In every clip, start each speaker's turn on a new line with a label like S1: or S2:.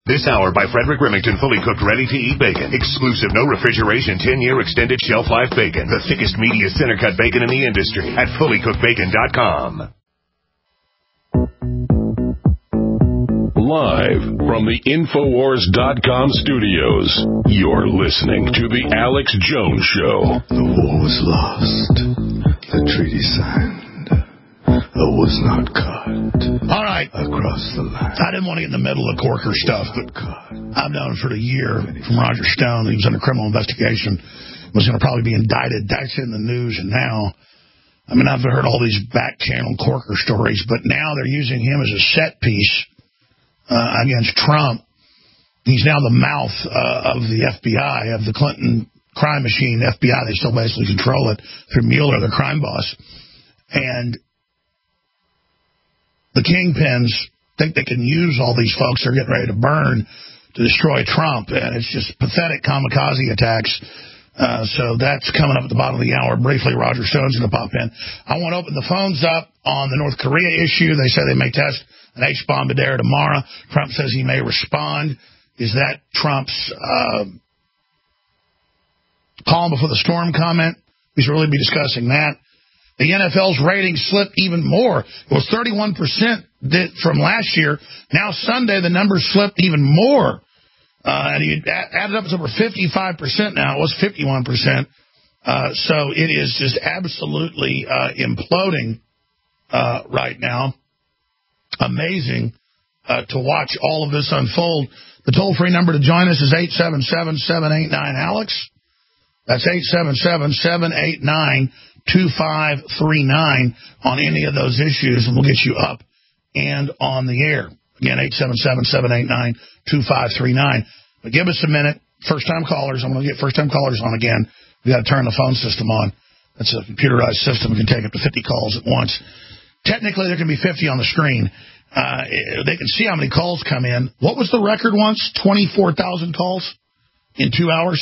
S1: This hour by Frederick Remington, fully cooked, ready-to-eat bacon. Exclusive, no refrigeration, 10-year extended shelf life bacon. The thickest, meatiest center-cut bacon in the industry at fullycookedbacon.com.
S2: Live from the Infowars.com studios, you're listening to The Alex Jones Show.
S3: The war was lost. The treaty signed. I was not caught.
S4: All right.
S3: Across the line.
S4: I didn't want to get in the middle of Corker stuff, but I've known for a year from Roger Stone. He was under criminal investigation. Was going to probably be indicted. That's in the news. And now, I mean, I've heard all these back-channel Corker stories, but now they're using him as a set piece against Trump. He's now the mouth of the FBI, of the Clinton crime machine, FBI. They still basically control it through Mueller, the crime boss. And the kingpins think they can use all these folks they're getting ready to burn to destroy Trump. And it's just pathetic kamikaze attacks. So that's coming up at the bottom of the hour. Briefly, Roger Stone's going to pop in. I want to open the phones up on the North Korea issue. They say they may test an H-bomb-a-dare tomorrow. Trump says he may respond. Is that Trump's calm before the storm comment? We should really be discussing that. The NFL's ratings slipped even more. It was 31% from last year. Now Sunday, the numbers slipped even more. And you added up, it's over 55% now. It was 51%. So it is just absolutely imploding right now. Amazing to watch all of this unfold. The toll-free number to join us is 877-789-ALEX. That's 877-789-2539 on any of those issues, and we'll get you up and on the air. Again, 877-789-2539. But give us a minute. First-time callers. I'm going to get first-time callers on again. We've got to turn the phone system on. That's a computerized system. We can take up to 50 calls at once. Technically, there can be 50 on the screen. They can see how many calls come in. What was the record once? 24,000 calls in 2 hours?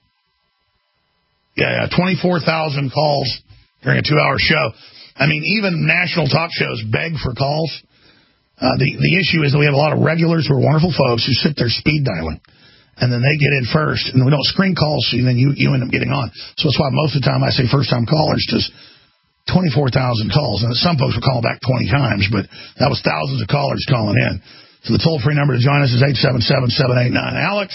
S4: Yeah, 24,000 calls during a 2-hour show. I mean, even national talk shows beg for calls. The issue is that we have a lot of regulars who are wonderful folks who sit there speed dialing, and then they get in first, and we don't screen calls, so then you end up getting on. So that's why most of the time I say first-time callers, just 24,000 calls. And some folks will call back 20 times, but that was thousands of callers calling in. So the toll-free number to join us is 877-789-ALEX,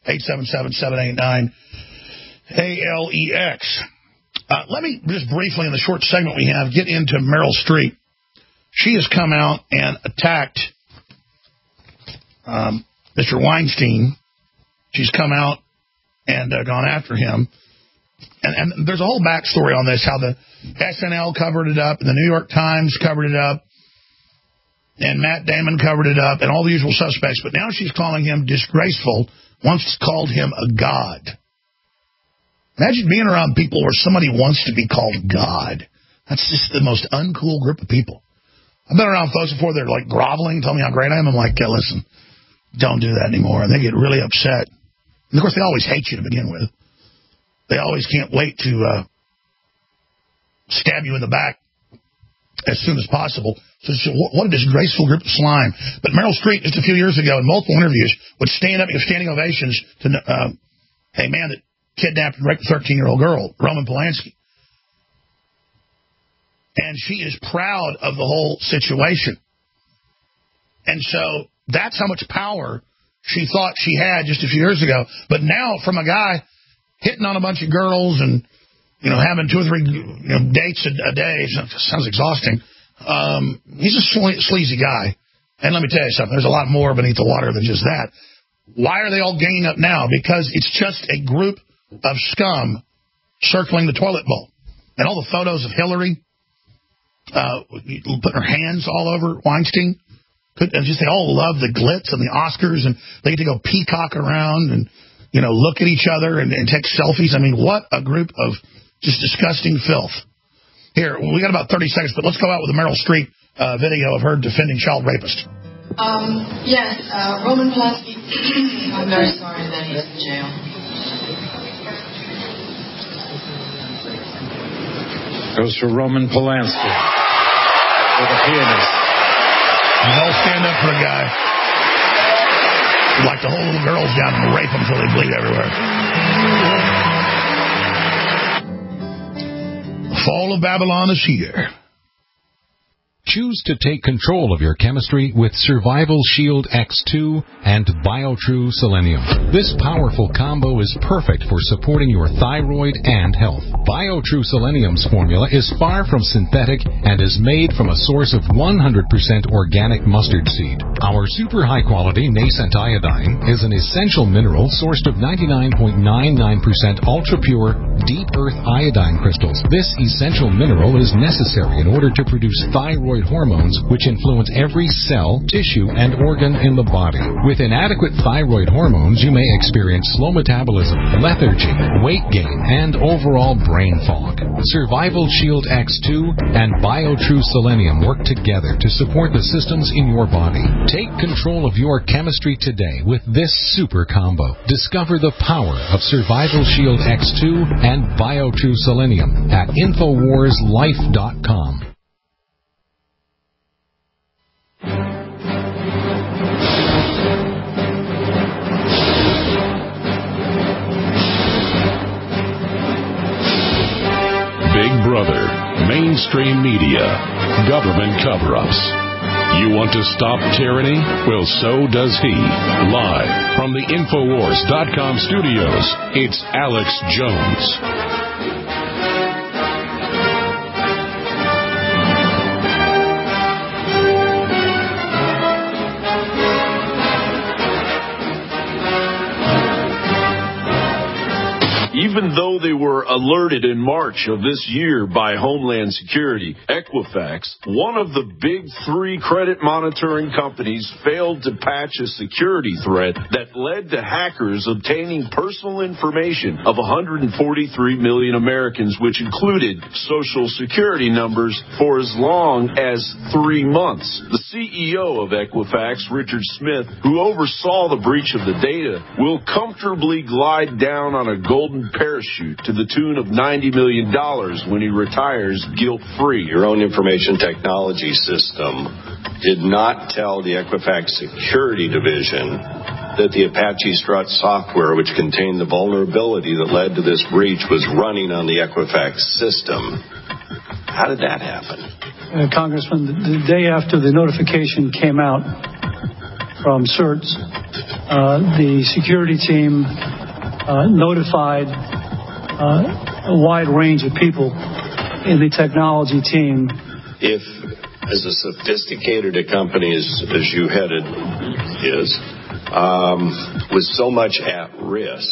S4: 877-789-ALEX. Let me just briefly, in the short segment we have, get into Meryl Streep. She has come out and attacked Mr. Weinstein. She's come out and gone after him. And there's a whole backstory on this, how the SNL covered it up, and the New York Times covered it up, and Matt Damon covered it up, and all the usual suspects. But now she's calling him disgraceful, once called him a god. Imagine being around people where somebody wants to be called God. That's just the most uncool group of people. I've been around folks before, they're like groveling, tell me how great I am. I'm like, yeah, listen, don't do that anymore. And they get really upset. And of course, they always hate you to begin with. They always can't wait to stab you in the back as soon as possible. So what a disgraceful group of slime. But Meryl Streep, just a few years ago, in multiple interviews, would stand up and give standing ovations to a man that kidnapped and raped a 13-year-old girl, Roman Polanski. And she is proud of the whole situation. And so that's how much power she thought she had just a few years ago. But now, from a guy hitting on a bunch of girls and, having 2 or 3 dates a day, sounds exhausting. He's a sleazy guy. And let me tell you something, there's a lot more beneath the water than just that. Why are they all ganging up now? Because it's just a group of scum circling the toilet bowl. And all the photos of Hillary putting her hands all over Weinstein. They all love the glitz and the Oscars, and they get to go peacock around and, look at each other and take selfies. I mean, what a group of just disgusting filth. Here, we got about 30 seconds, but let's go out with a Meryl Streep video of her defending child rapist.
S5: Yes, Roman Polanski. I'm very sorry that he's in jail.
S6: Goes for Roman Polanski with a pianist.
S4: They'll stand up for a guy. like to hold little girls down and rape them until they bleed everywhere. The fall of Babylon is here.
S7: Choose to take control of your chemistry with Survival Shield X2 and BioTrue Selenium. This powerful combo is perfect for supporting your thyroid and health. BioTrue Selenium's formula is far from synthetic and is made from a source of 100% organic mustard seed. Our super high-quality nascent iodine is an essential mineral sourced of 99.99% ultra-pure, deep earth iodine crystals. This essential mineral is necessary in order to produce thyroid hormones, which influence every cell, tissue, and organ in the body. With inadequate thyroid hormones, you may experience slow metabolism, lethargy, weight gain, and overall brain fog. Survival Shield X2 and BioTrue Selenium work together to support the systems in your body. Take control of your chemistry today with this super combo. Discover the power of Survival Shield X2 and BioTrue Selenium at InfoWarsLife.com.
S2: Big Brother, mainstream media, government cover-ups. You want to stop tyranny? Well, so does he. Live from the Infowars.com studios, it's Alex Jones.
S8: Even though they were alerted in March of this year by Homeland Security, Equifax, one of the big three credit monitoring companies, failed to patch a security threat that led to hackers obtaining personal information of 143 million Americans, which included social security numbers for as long as 3 months. The CEO of Equifax, Richard Smith, who oversaw the breach of the data, will comfortably glide down on a golden parachute to the tune of $90 million when he retires guilt-free.
S9: Your own information technology system did not tell the Equifax Security Division that the Apache Strut software, which contained the vulnerability that led to this breach, was running on the Equifax system. How did that happen?
S10: Congressman, the day after the notification came out from CERTS, the security team notified a wide range of people in the technology team.
S9: If, as a sophisticated a company as you headed is, with so much at risk,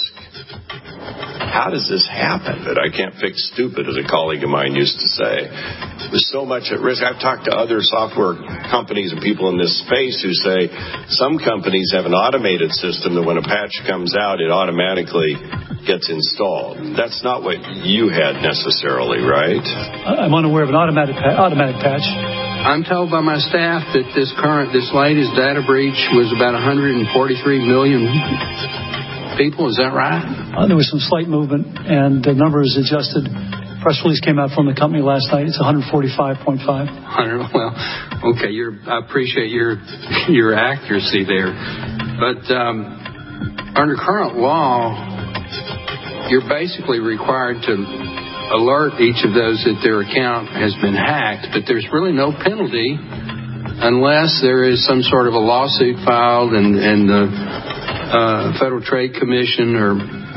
S9: how does this happen that I can't fix stupid, as a colleague of mine used to say? With so much at risk. I've talked to other software companies and people in this space who say some companies have an automated system that when a patch comes out, it automatically gets installed. That's not what you had necessarily, right?
S10: I'm unaware of an automatic patch.
S11: I'm told by my staff that this latest data breach was about 143 million people. Is that right?
S10: There was some slight movement, and the number is adjusted. Press release came out from the company last night. It's 145.5.
S11: Well, okay. I appreciate your accuracy there, but under current law, you're basically required to alert each of those that their account has been hacked, but there's really no penalty unless there is some sort of a lawsuit filed and the Federal Trade Commission or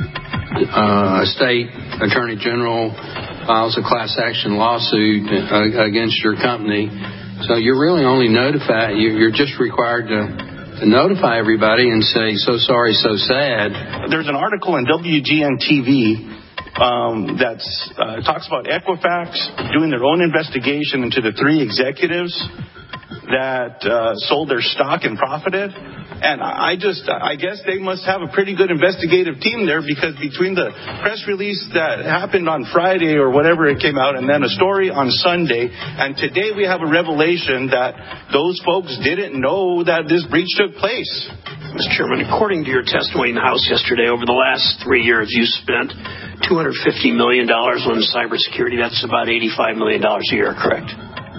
S11: a state attorney general files a class action lawsuit against your company. So you're really only notified. You're just required to notify everybody and say, so sorry, so sad.
S12: There's an article in WGN-TV that talks about Equifax doing their own investigation into the 3 executives that sold their stock and profited. And I guess they must have a pretty good investigative team there, because between the press release that happened on Friday or whatever it came out, and then a story on Sunday, and today we have a revelation that those folks didn't know that this breach took place.
S13: Mr. Chairman, according to your testimony in the House yesterday, over the last 3 years, you spent $250 million on cybersecurity. That's about $85 million a year, correct?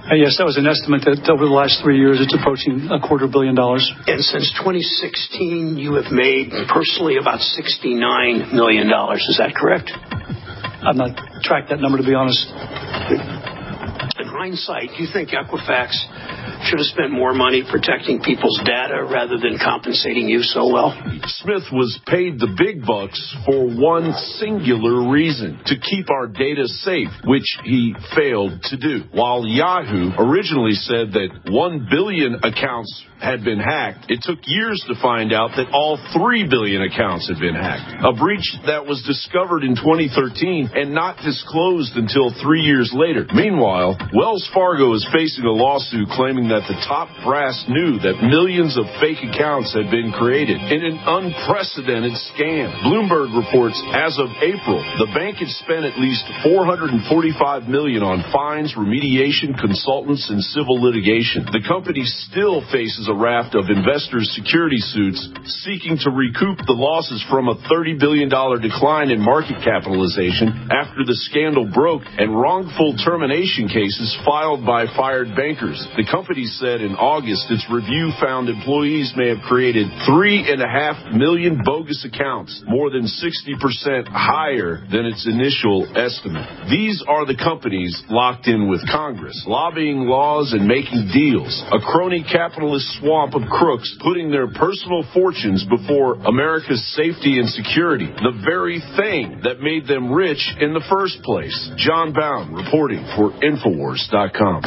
S10: Yes, that was an estimate that over the last 3 years, it's approaching $250 million.
S13: And since 2016, you have made personally about $69 million. Is that correct?
S10: I've not tracked that number, to be honest.
S13: In hindsight, do you think Equifax should have spent more money protecting people's data rather than compensating you so well?
S8: Smith was paid the big bucks for one singular reason: to keep our data safe, which he failed to do. While Yahoo originally said that 1 billion accounts had been hacked, it took years to find out that all 3 billion accounts had been hacked. A breach that was discovered in 2013 and not disclosed until 3 years later. Meanwhile, Wells Fargo is facing a lawsuit claiming that the top brass knew that millions of fake accounts had been created in an unprecedented scam. Bloomberg reports as of April, the bank had spent at least $445 million on fines, remediation, consultants, and civil litigation. The company still faces a raft of investors' security suits seeking to recoup the losses from a $30 billion decline in market capitalization after the scandal broke and wrongful termination cases filed by fired bankers. The company said in August its review found employees may have created 3.5 million bogus accounts, more than 60% higher than its initial estimate. These are the companies locked in with Congress, lobbying laws and making deals. A crony capitalist swamp of crooks putting their personal fortunes before America's safety and security, the very thing that made them rich in the first place. John Bound reporting for Infowars.com.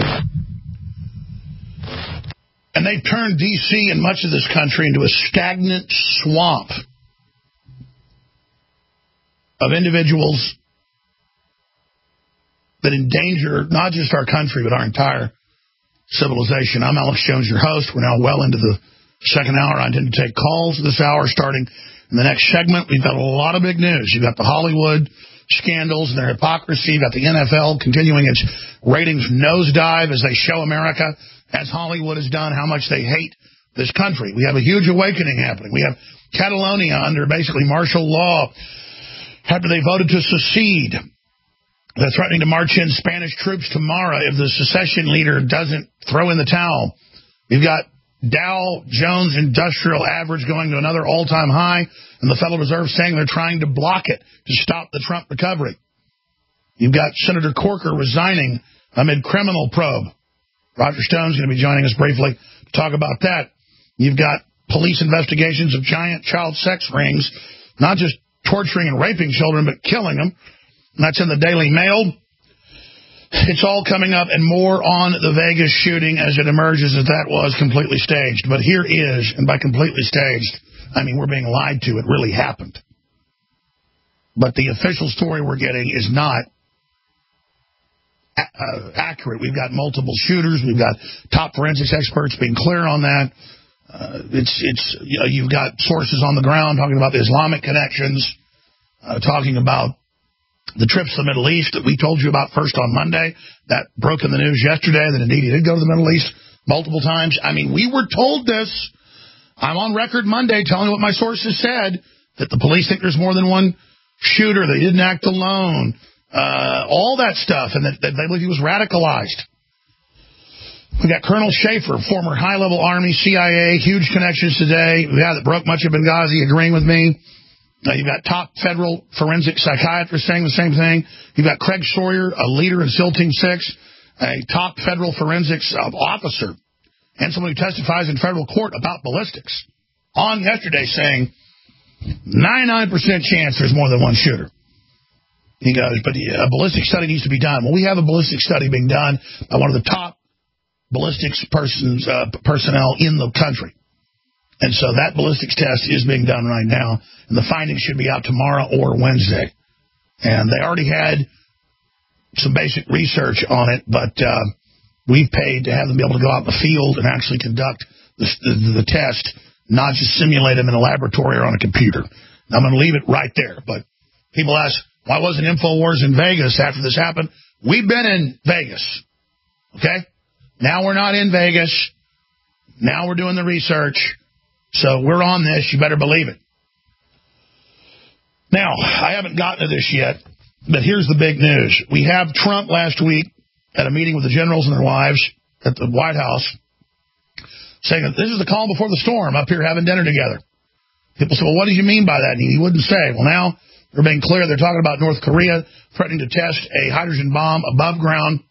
S4: And they've turned D.C. and much of this country into a stagnant swamp of individuals that endanger not just our country, but our entire civilization. I'm Alex Jones, your host. We're now well into the second hour. I intend to take calls this hour starting in the next segment. We've got a lot of big news. You've got the Hollywood scandals and their hypocrisy. You've got the NFL continuing its ratings nosedive as they show America, as Hollywood has done, how much they hate this country. We have a huge awakening happening. We have Catalonia under basically martial law after they voted to secede. They're threatening to march in Spanish troops tomorrow if the secession leader doesn't throw in the towel. We've got Dow Jones Industrial Average going to another all-time high, and the Federal Reserve saying they're trying to block it to stop the Trump recovery. You've got Senator Corker resigning amid criminal probe. Roger Stone's going to be joining us briefly to talk about that. You've got police investigations of giant child sex rings, not just torturing and raping children, but killing them. And that's in the Daily Mail. It's all coming up and more on the Vegas shooting as it emerges that that was completely staged. But here is, and by completely staged, I mean we're being lied to. It really happened. But the official story we're getting is not accurate. We've got multiple shooters. We've got top forensics experts being clear on that. You've got sources on the ground talking about the Islamic connections, talking about the trips to the Middle East that we told you about first on Monday. That broke in the news yesterday that indeed he did go to the Middle East multiple times. I mean, we were told this. I'm on record Monday telling you what my sources said, that the police think there's more than one shooter. They didn't act alone. All that stuff, and that they believe he was radicalized. We got Colonel Schaefer, former high-level Army, CIA, huge connections today. We had that broke much of Benghazi agreeing with me. You've got top federal forensic psychiatrists saying the same thing. You've got Craig Sawyer, a leader in SEAL Team 6, a top federal forensics officer, and someone who testifies in federal court about ballistics, on yesterday saying 99% chance there's more than one shooter. He goes, but a ballistic study needs to be done. Well, we have a ballistic study being done by one of the top ballistics personnel in the country. And so that ballistics test is being done right now, and the findings should be out tomorrow or Wednesday. And they already had some basic research on it, but we've paid to have them be able to go out in the field and actually conduct the test, not just simulate them in a laboratory or on a computer. Now, I'm going to leave it right there. But people ask, why wasn't InfoWars in Vegas after this happened? We've been in Vegas, okay? Now we're not in Vegas. Now we're doing the research. So we're on this. You better believe it. Now, I haven't gotten to this yet, but here's the big news. We have Trump last week at a meeting with the generals and their wives at the White House, saying that this is the calm before the storm, up here having dinner together. People say, well, what did you mean by that? And he wouldn't say. Well, now they're being clear. They're talking about North Korea threatening to test a hydrogen bomb above ground.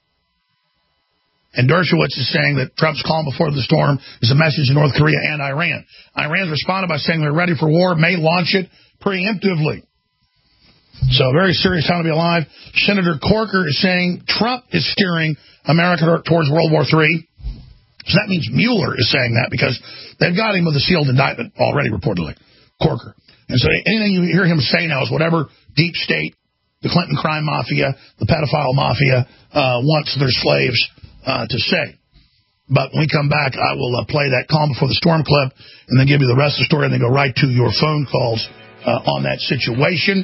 S4: And Dershowitz is saying that Trump's calm before the storm is a message to North Korea and Iran. Iran's responded by saying they're ready for war, may launch it preemptively. So very serious time to be alive. Senator Corker is saying Trump is steering America towards World War III. So that means Mueller is saying that because they've got him with a sealed indictment already, reportedly, Corker. And so anything you hear him say now is whatever deep state, the Clinton crime mafia, the pedophile mafia wants their slaves to say. But when we come back, I will play that calm before the storm clip and then give you the rest of the story and then go right to your phone calls on that situation.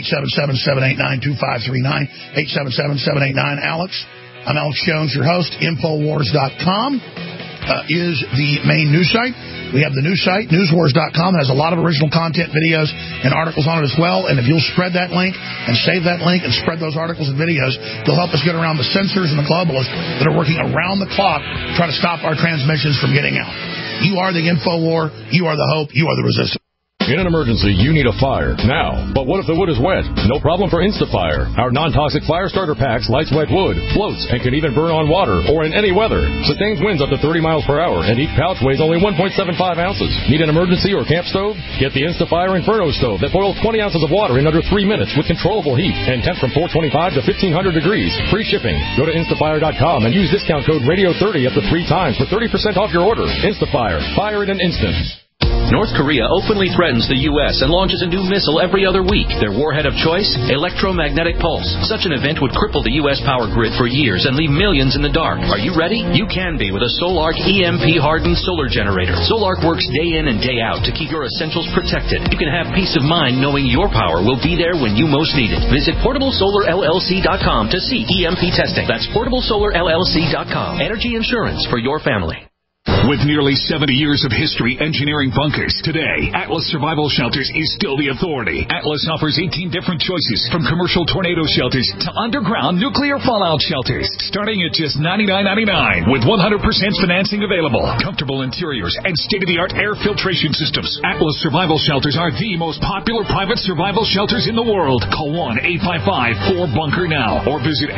S4: 877-789-2539, 877-789-ALEX. I'm Alex Jones, your host. Infowars.com is the main news site. We have the news site, newswars.com. It has a lot of original content, videos, and articles on it as well. And if you'll spread that link and save that link and spread those articles and videos, you'll help us get around the censors and the globalists that are working around the clock to try to stop our transmissions from getting out. You are the InfoWar. You are the hope. You are the resistance.
S14: In an emergency, you need a fire now. But what if the wood is wet? No problem for InstaFire. Our non-toxic fire starter packs lights wet wood, floats, and can even burn on water or in any weather. Sustains winds up to 30 miles per hour, and each pouch weighs only 1.75 ounces. Need an emergency or camp stove? Get the InstaFire Inferno stove that boils 20 ounces of water in under 3 minutes with controllable heat and temps from 425 to 1500 degrees. Free shipping. Go to instafire.com and use discount code radio30 up to 3 times for 30% off your order. InstaFire. Fire in an instant.
S15: North Korea openly threatens the U.S. and launches a new missile every other week. Their warhead of choice? Electromagnetic pulse. Such an event would cripple the U.S. power grid for years and leave millions in the dark. Are you ready? You can be with a Solark EMP-hardened solar generator. Solark works day in and day out to keep your essentials protected. You can have peace of mind knowing your power will be there when you most need it. Visit PortableSolarLLC.com to see EMP testing. That's PortableSolarLLC.com. Energy insurance for your family.
S16: With nearly 70 years of history engineering bunkers, today, Atlas Survival Shelters is still the authority. Atlas offers 18 different choices, from commercial tornado shelters to underground nuclear fallout shelters, starting at just $99.99 with 100% financing available. Comfortable interiors and state-of-the-art air filtration systems. Atlas Survival Shelters are the most popular private survival shelters in the world. Call 1-855-4BUNKER now or visit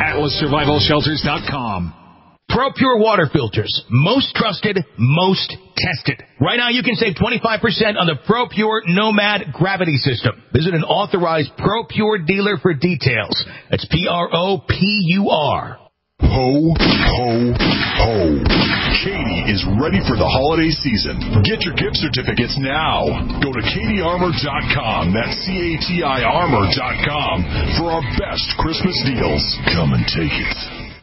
S16: atlassurvivalshelters.com.
S17: ProPure water filters. Most trusted, most tested. Right now you can save 25% on the ProPure Nomad gravity system. Visit an authorized ProPure dealer for details. That's PROPUR.
S18: Ho, ho, ho. Katie is ready for the holiday season. Get your gift certificates now. Go to KatieArmor.com. That's CATI Armor.com for our best Christmas deals. Come and take it.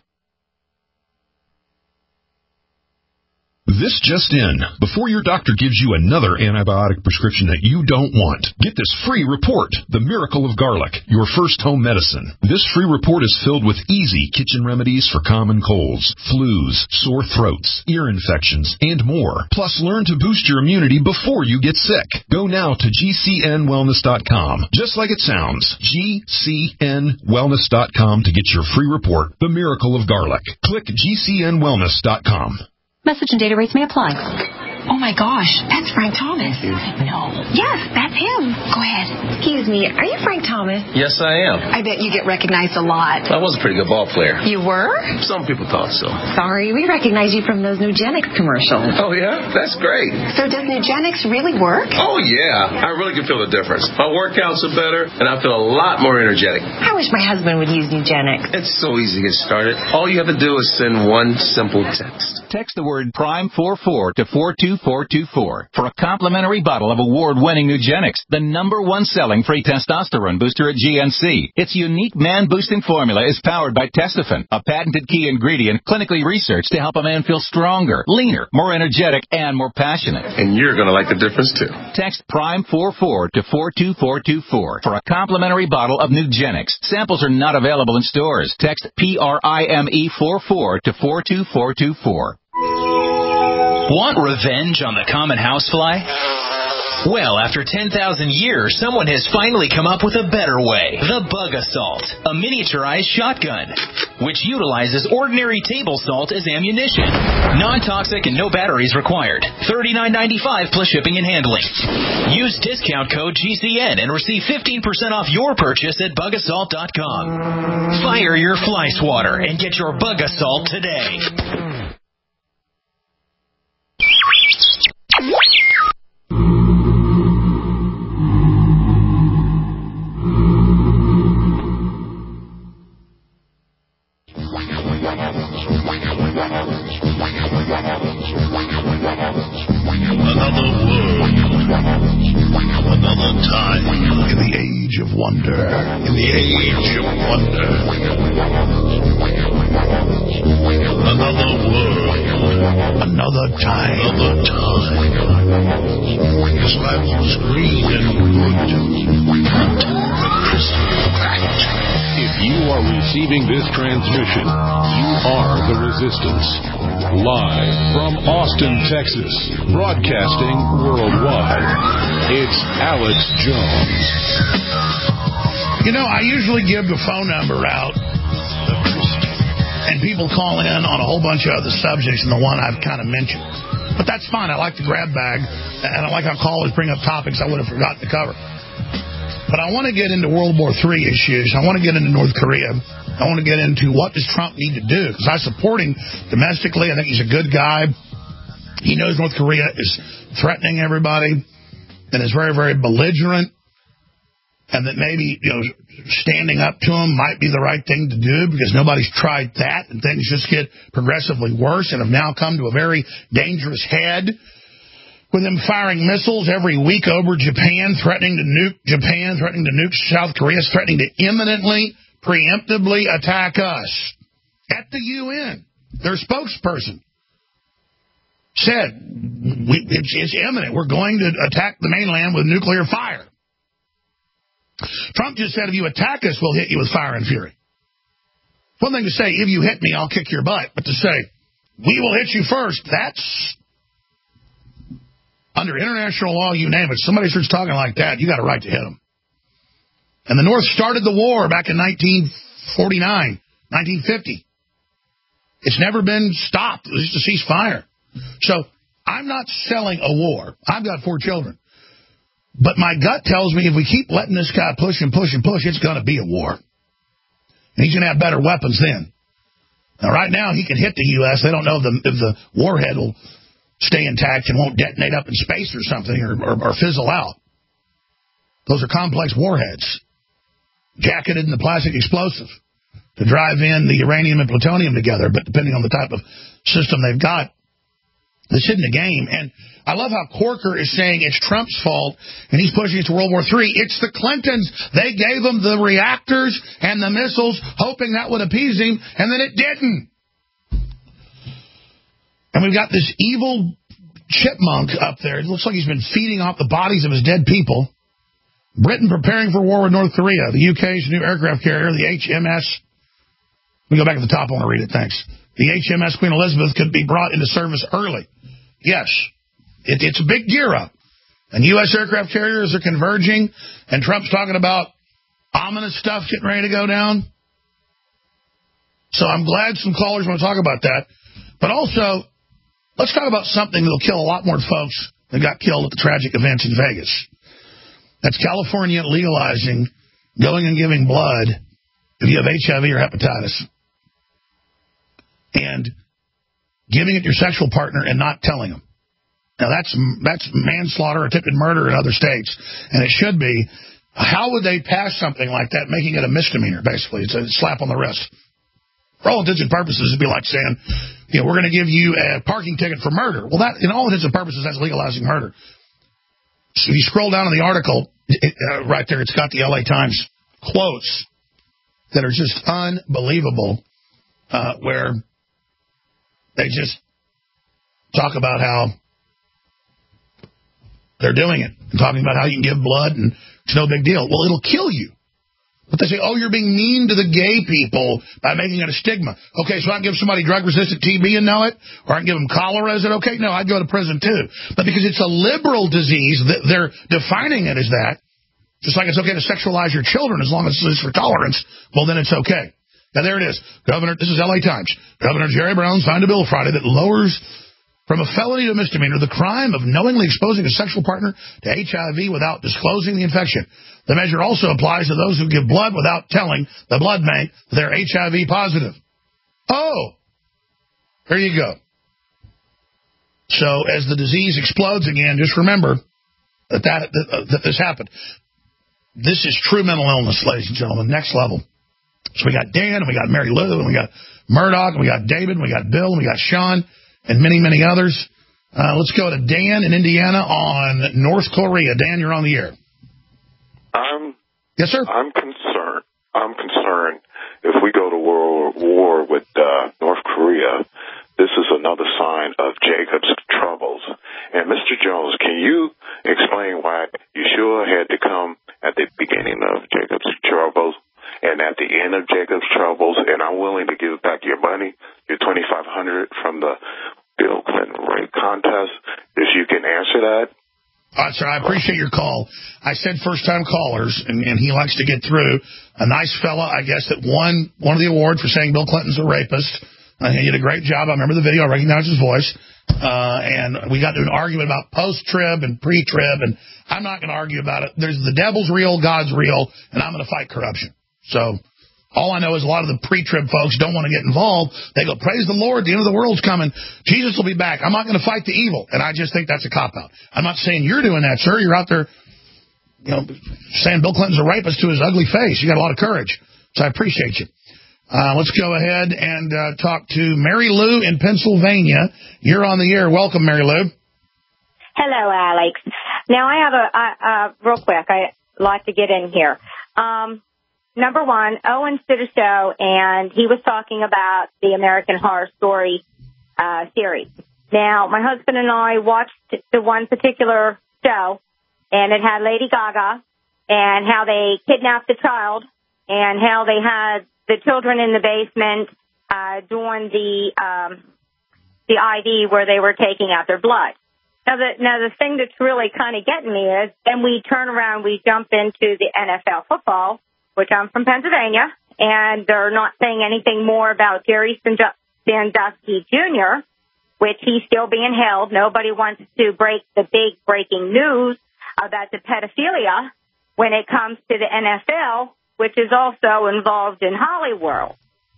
S2: This just in. Before your doctor gives you another antibiotic prescription that you don't want, get this free report, The Miracle of Garlic, your first home medicine. This free report is filled with easy kitchen remedies for common colds, flus, sore throats, ear infections, and more. Plus, learn to boost your immunity before you get sick. Go now to GCNwellness.com. Just like it sounds, GCNwellness.com to get your free report, The Miracle of Garlic. Click GCNwellness.com.
S19: Message and data rates may apply.
S20: Oh my gosh, that's Frank Thomas.
S19: No.
S20: Yes, that's him. Go ahead. Excuse me, are you Frank Thomas?
S21: Yes, I am.
S20: I bet you get recognized a lot.
S21: I was a pretty good ball player.
S20: You were?
S21: Some people thought so.
S20: Sorry, we recognize you from those Nugenix commercials.
S21: Oh, yeah? That's great.
S20: So does Nugenix really work?
S21: Oh, yeah. I really can feel the difference. My workouts are better, and I feel a lot more energetic.
S20: I wish my husband would use Nugenix.
S21: It's so easy to get started. All you have to do is send one simple text.
S22: Text the word PRIME44 to 42424 for a complimentary bottle of award-winning Nugenix, the #1 selling free testosterone booster at GNC. Its unique man-boosting formula is powered by Testofen, a patented key ingredient clinically researched to help a man feel stronger, leaner, more energetic, and more passionate.
S21: And you're going to like the difference, too.
S22: Text PRIME44 to 42424 for a complimentary bottle of Nugenix. Samples are not available in stores. Text PRIME44 to 42424.
S23: Want revenge on the common housefly?
S1: Well, after 10,000 years, someone has finally come up with a better way. The Bug Assault, a miniaturized shotgun, which utilizes ordinary table salt as ammunition. Non-toxic and no batteries required. $39.95 plus shipping and handling. Use discount code GCN and receive 15% off your purchase at bugassault.com. Fire your fly swatter and get your Bug Assault today.
S4: Another world, another time, in the age of wonder, in the age of wonder. Another world, another time, This life was green and good,
S2: If you are receiving this transmission, you are the Resistance. Live from Austin, Texas, broadcasting worldwide, it's Alex Jones.
S4: You know, I usually give the phone number out, and people call in on a whole bunch of other subjects than the one I've kind of mentioned. But that's fine. I like the grab bag, and I like how callers bring up topics I would have forgotten to cover. But I want to get into World War III issues. I want to get into North Korea. I want to get into what does Trump need to do, because I support him domestically. I think he's a good guy. He knows North Korea is threatening everybody and is very, very belligerent, and that maybe, you know, standing up to him might be the right thing to do, because nobody's tried that, and things just get progressively worse and have now come to a very dangerous head, with him firing missiles every week over Japan, threatening to nuke Japan, threatening to nuke South Korea, threatening to imminently, preemptively attack us. At the UN, their spokesperson said, it's imminent. We're going to attack the mainland with nuclear fire. Trump just said, if you attack us, we'll hit you with fire and fury. One thing to say, if you hit me, I'll kick your butt. But to say, we will hit you first, that's... Under international law, you name it, somebody starts talking like that, you got a right to hit them. And the North started the war back in 1949, 1950. It's never been stopped. It was just a ceasefire. So I'm not selling a war. I've got 4 children. But my gut tells me if we keep letting this guy push and push and push, it's going to be a war. And he's going to have better weapons then. Now, right now, he can hit the U.S. They don't know if the warhead will stay intact and won't detonate up in space or something, or fizzle out. Those are complex warheads, jacketed in the plastic explosive to drive in the uranium and plutonium together, but depending on the type of system they've got, this isn't a game. And I love how Corker is saying it's Trump's fault, and he's pushing it to World War III. It's the Clintons. They gave him the reactors and the missiles, hoping that would appease him, and then it didn't. And we've got this evil chipmunk up there. It looks like he's been feeding off the bodies of his dead people. Britain preparing for war with North Korea. The UK's new aircraft carrier, the HMS. Let me go back to the top. I want to read it. Thanks. The HMS Queen Elizabeth could be brought into service early. Yes. It's a big gear up. And U.S. aircraft carriers are converging. And Trump's talking about ominous stuff getting ready to go down. So I'm glad some callers want to talk about that. But also, let's talk about something that will kill a lot more folks than got killed at the tragic events in Vegas. That's California legalizing going and giving blood if you have HIV or hepatitis. And giving it your sexual partner and not telling them. Now, that's manslaughter or attempted murder in other states. And it should be. How would they pass something like that, making it a misdemeanor, basically? It's a slap on the wrist. For all intents and purposes, it'd be like saying, you know, we're going to give you a parking ticket for murder. Well, that, in all intents and purposes, that's legalizing murder. So if you scroll down in the article, right there, it's got the LA Times quotes that are just unbelievable, where they just talk about how they're doing it, and talking about how you can give blood and it's no big deal. Well, it'll kill you. But they say, oh, you're being mean to the gay people by making it a stigma. Okay, so I can give somebody drug-resistant TB and know it? Or I can give them cholera, is it okay? No, I'd go to prison too. But because it's a liberal disease, they're defining it as that. Just like it's okay to sexualize your children as long as it's for tolerance, well, then it's okay. Now, there it is. This is LA Times. Governor Jerry Brown signed a bill Friday that lowers from a felony to a misdemeanor the crime of knowingly exposing a sexual partner to HIV without disclosing the infection. The measure also applies to those who give blood without telling the blood bank they're HIV positive. Oh, there you go. So as the disease explodes again, just remember that this happened. This is true mental illness, ladies and gentlemen, next level. So we got Dan, and we got Mary Lou, and we got Murdoch, and we got David, and we got Bill, and we got Sean, and many, many others. Let's go to Dan in Indiana on North Korea. Dan, you're on the air. Yes, sir.
S3: I'm concerned if we go to world war with North Korea, this is another sign of Jacob's troubles. And Mr. Jones, can you explain why Yeshua had to come at the beginning of Jacob's troubles and at the end of Jacob's troubles? And I'm willing to give back your money, your $2,500 from the Bill Clinton rape contest, if you can answer that.
S4: Sir, I appreciate your call. I said first-time callers, and he likes to get through. A nice fella, I guess, that won one of the awards for saying Bill Clinton's a rapist. He did a great job. I remember the video. I recognize his voice. And we got to an argument about post-trib and pre-trib, and I'm not going to argue about it. There's the devil's real, God's real, and I'm going to fight corruption. So all I know is a lot of the pre-trib folks don't want to get involved. They go, praise the Lord, the end of the world's coming. Jesus will be back. I'm not going to fight the evil. And I just think that's a cop-out. I'm not saying you're doing that, sir. You're out there, saying Bill Clinton's a rapist to his ugly face. You got a lot of courage. So I appreciate you. Let's go ahead and talk to Mary Lou in Pennsylvania. You're on the air. Welcome, Mary Lou.
S5: Hello, Alex. Now, I have real quick, I'd like to get in here. Number one, Owen did a show, and he was talking about the American Horror Story series. Now, my husband and I watched the one particular show, and it had Lady Gaga, and how they kidnapped the child, and how they had the children in the basement doing the ID where they were taking out their blood. Now, the thing that's really kind of getting me is, then we turn around, we jump into the NFL football, which I'm from Pennsylvania, and they're not saying anything more about Jerry Sandusky Jr., which he's still being held. Nobody wants to break the big breaking news about the pedophilia when it comes to the NFL, which is also involved in Hollywood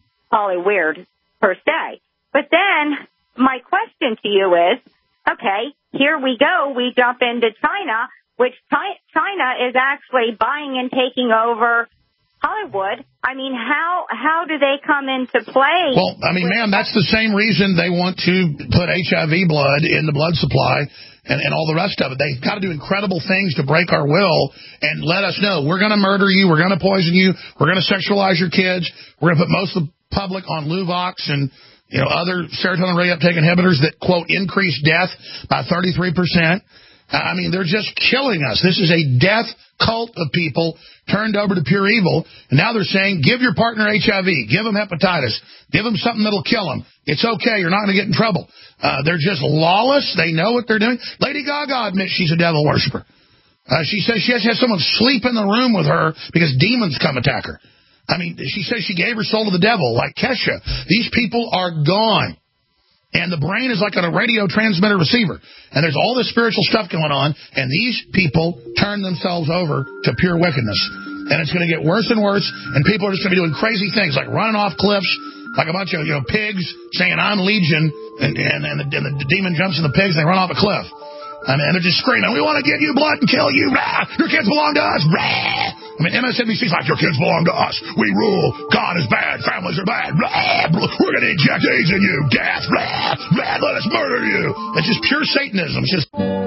S5: per se. But then my question to you is, okay, here we go. We jump into China, which China is actually buying and taking over Hollywood. I mean, how do they come into play?
S4: Well, I mean, ma'am, that's the same reason they want to put HIV blood in the blood supply and all the rest of it. They've got to do incredible things to break our will and let us know we're going to murder you, we're going to poison you, we're going to sexualize your kids, we're going to put most of the public on Luvox and other serotonin reuptake inhibitors that, quote, increase death by 33%. I mean, they're just killing us. This is a death cult of people turned over to pure evil. And now they're saying, give your partner HIV, give them hepatitis, give them something that'll kill them. It's okay. You're not going to get in trouble. They're just lawless. They know what they're doing. Lady Gaga admits she's a devil worshiper. She says she has to have someone sleep in the room with her because demons come attack her. I mean, she says she gave her soul to the devil, like Kesha. These people are gone. And the brain is like a radio transmitter receiver. And there's all this spiritual stuff going on, and these people turn themselves over to pure wickedness. And it's going to get worse and worse, and people are just going to be doing crazy things, like running off cliffs, like a bunch of pigs saying, I'm Legion, and the demon jumps in the pigs, and they run off a cliff. I mean, and they're just screaming, we want to give you blood and kill you. Rah! Your kids belong to us. Rah! I mean, MSNBC's like, your kids belong to us. We rule. God is bad. Families are bad. Rah! We're going to inject AIDS in you. Death. Rah! Rah! Let us murder you. It's just pure Satanism. It's just...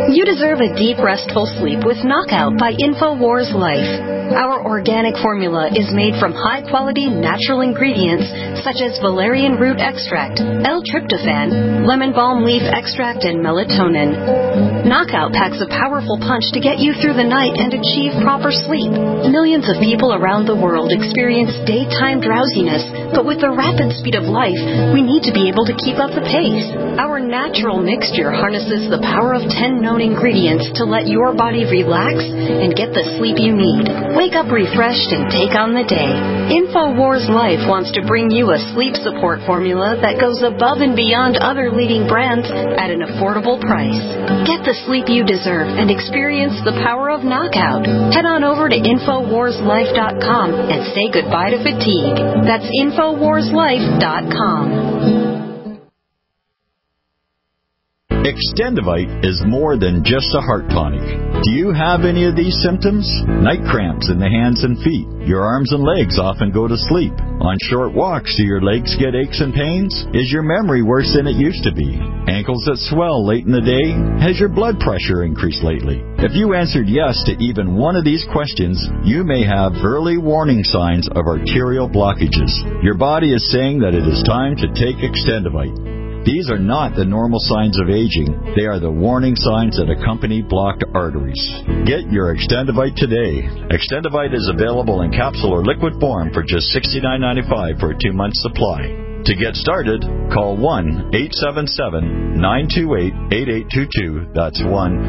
S6: You deserve a deep, restful sleep with Knockout by InfoWars Life. Our organic formula is made from high-quality natural ingredients such as valerian root extract, L-tryptophan, lemon balm leaf extract, and melatonin. Knockout packs a powerful punch to get you through the night and achieve proper sleep. Millions of people around the world experience daytime drowsiness, but with the rapid speed of life, we need to be able to keep up the pace. Our natural mixture harnesses the power of 10 known ingredients to let your body relax and get the sleep you need. Wake up refreshed and take on the day. InfoWars Life wants to bring you a sleep support formula that goes above and beyond other leading brands at an affordable price. Get the sleep you deserve and experience the power of Knockout. Head on over to InfoWarsLife.com and say goodbye to fatigue. That's InfoWarsLife.com.
S7: Extendivite is more than just a heart tonic. Do you have any of these symptoms? Night cramps in the hands and feet. Your arms and legs often go to sleep. On short walks, do your legs get aches and pains? Is your memory worse than it used to be? Ankles that swell late in the day? Has your blood pressure increased lately? If you answered yes to even one of these questions, you may have early warning signs of arterial blockages. Your body is saying that it is time to take Extendivite. These are not the normal signs of aging. They are the warning signs that accompany blocked arteries. Get your Extendivite today. Extendivite is available in capsule or liquid form for just $69.95 for a 2-month supply. To get started, call 1-877-928-8822. That's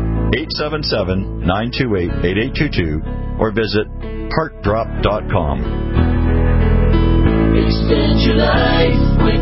S7: 1-877-928-8822. Or visit heartdrop.com.
S23: Extend your life with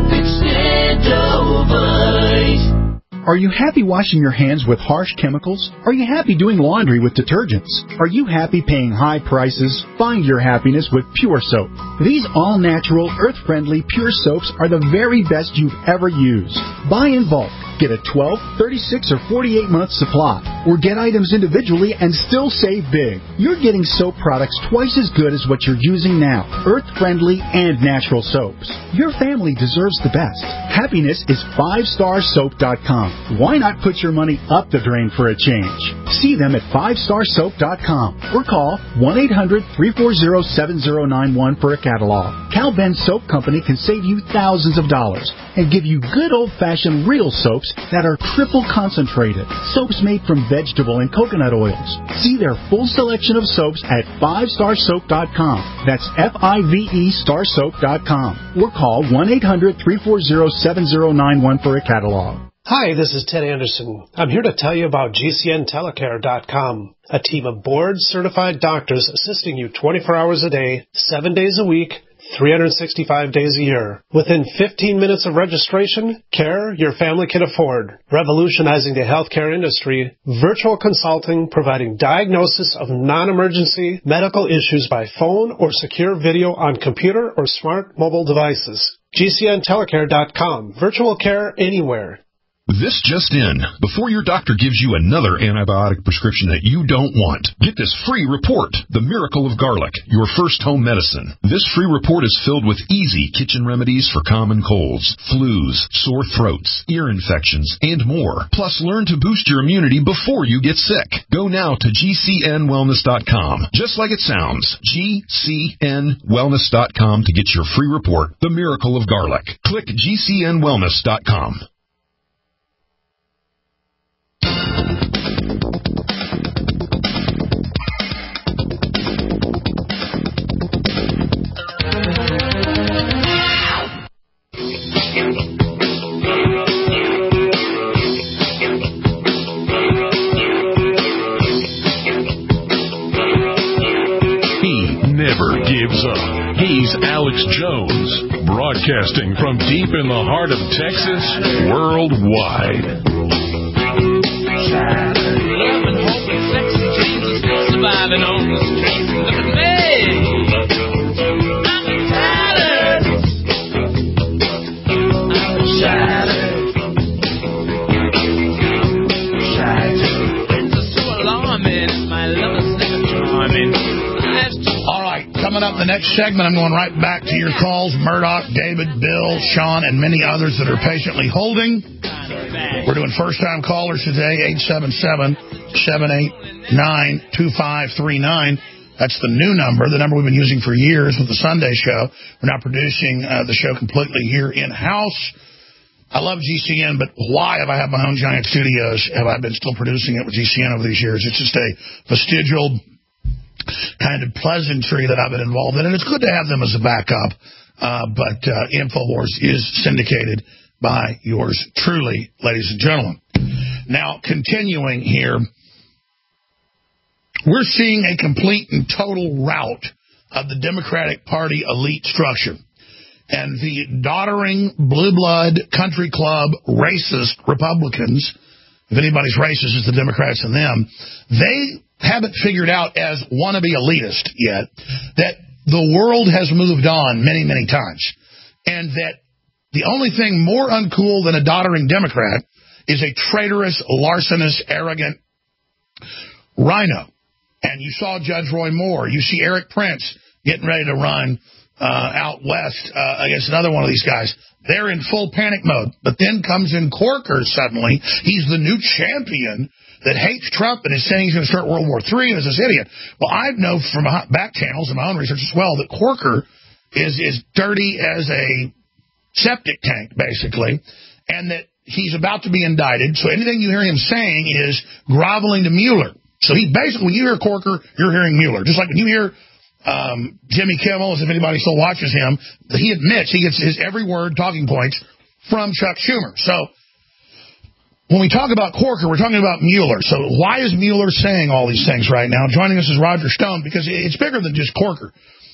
S23: Extendovite.
S24: Are you happy washing your hands with harsh chemicals? Are you happy doing laundry with detergents? Are you happy paying high prices? Find your happiness with Pure Soap. These all-natural, earth-friendly Pure Soaps are the very best you've ever used. Buy in bulk. Get a 12, 36, or 48-month supply. Or get items individually and still save big. You're getting soap products twice as good as what you're using now. Earth-friendly and natural soaps. Your family deserves the best. Happiness is 5starsoap.com. Why not put your money up the drain for a change? See them at 5starsoap.com or call 1-800-340-7091 for a catalog. Cal Ben Soap Company can save you thousands of dollars and give you good old-fashioned real soaps that are triple concentrated. Soaps made from vegetable and coconut oils. See their full selection of soaps at 5starsoap.com. That's F-I-V-E starsoap.com. Or call 1-800-340-7091 for a catalog.
S25: Hi, this is Ted Anderson. I'm here to tell you about GCNtelecare.com, a team of board-certified doctors assisting you 24 hours a day, 7 days a week, 365 days a year. Within 15 minutes of registration, care your family can afford. Revolutionizing the healthcare industry, virtual consulting providing diagnosis of non-emergency medical issues by phone or secure video on computer or smart mobile devices. GCNtelecare.com. Virtual care anywhere.
S18: This just in. Before your doctor gives you another antibiotic prescription that you don't want, get this free report, The Miracle of Garlic, your first home medicine. This free report is filled with easy kitchen remedies for common colds, flus, sore throats, ear infections, and more. Plus, learn to boost your immunity before you get sick. Go now to GCNwellness.com. Just like it sounds, GCNwellness.com to get your free report, The Miracle of Garlic. Click GCNwellness.com.
S2: Never gives up. He's Alex Jones, broadcasting from deep in the heart of Texas, worldwide.
S23: Love and hope and sexy dreams are still surviving on the streets. Look at me. I'm shattered. I'm shattered. It's so alarming. My love is never charming.
S4: All right, coming up in the next segment, I'm going right back to your calls. Murdoch, David, Bill, Sean, and many others that are patiently holding. We're doing first-time callers today, 877-789-2539. That's the new number, the number we've been using for years with the Sunday show. We're now producing the show completely here in-house. I love GCN, but why have I had my own giant studios? Have I been still producing it with GCN over these years? It's just a vestigial kind of pleasantry that I've been involved in, and it's good to have them as a backup. But InfoWars is syndicated by yours truly, ladies and gentlemen. Now, continuing here, we're seeing a complete and total rout of the Democratic Party elite structure. And the doddering, blue blood, country club, racist Republicans, if anybody's racist, it's the Democrats and them, they haven't figured out as wannabe elitist yet that the world has moved on many, many times. And that the only thing more uncool than a doddering Democrat is a traitorous, larcenous, arrogant rhino. And you saw Judge Roy Moore. You see Eric Prince getting ready to run out west against another one of these guys. They're in full panic mode. But then comes in Corker suddenly. He's the new champion that hates Trump and is saying he's going to start World War III and is this idiot. Well, I know from back channels and my own research as well that Corker is dirty as a septic tank, basically, and that he's about to be indicted. So anything you hear him saying is groveling to Mueller. So he basically, when you hear Corker, you're hearing Mueller. Just like when you hear Jimmy Kimmel, as if anybody still watches him, he admits he gets his every word, talking points, from Chuck Schumer. So when we talk about Corker, we're talking about Mueller. So why is Mueller saying all these things right now? Joining us is Roger Stone, because it's bigger than just Corker.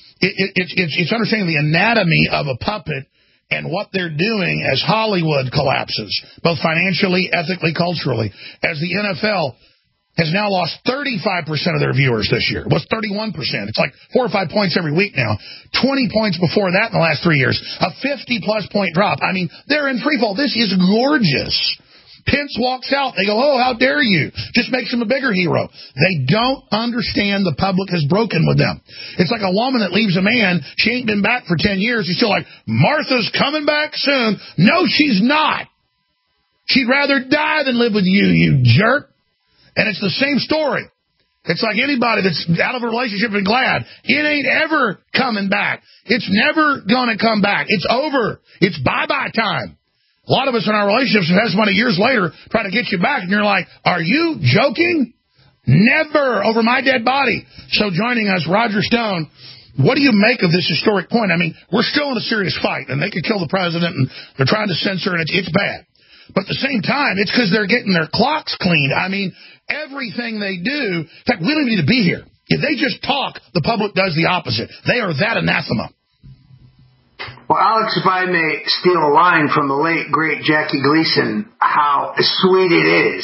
S4: It's understanding the anatomy of a puppet and what they're doing as Hollywood collapses, both financially, ethically, culturally, as the NFL has now lost 35% of their viewers this year. It was 31%. It's like 4 or 5 points every week now. 20 points before that in the last 3 years. A 50-plus point drop. I mean, they're in free fall. This is gorgeous. Pence walks out. They go, oh, how dare you? Just makes him a bigger hero. They don't understand the public has broken with them. It's like a woman that leaves a man. She ain't been back for 10 years. She's still like, Martha's coming back soon. No, she's not. She'd rather die than live with you, you jerk. And it's the same story. It's like anybody that's out of a relationship and glad. It ain't ever coming back. It's never going to come back. It's over. It's bye-bye time. A lot of us in our relationships have had somebody years later try to get you back, and you're like, are you joking? Never, over my dead body. So joining us, Roger Stone, what do you make of this historic point? I mean, we're still in a serious fight, and they could kill the president, and they're trying to censor, and it's bad. But at the same time, it's because they're getting their clocks cleaned. I mean, everything they do, in fact, we don't need to be here. If they just talk, the public does the opposite. They are that anathema.
S9: Well, Alex, if I may steal a line from the late, great Jackie Gleason, how sweet it is.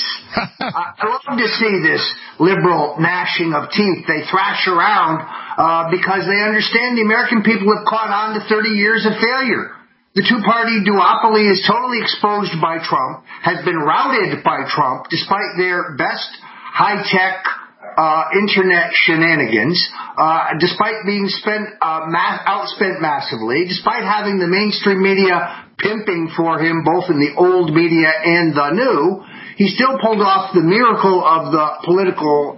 S9: I love to see this liberal gnashing of teeth. They thrash around because they understand the American people have caught on to 30 years of failure. The two-party duopoly is totally exposed by Trump, has been routed by Trump, despite their best high-tech internet shenanigans, despite being outspent massively, despite having the mainstream media pimping for him both in the old media and the new. He still pulled off the miracle of the political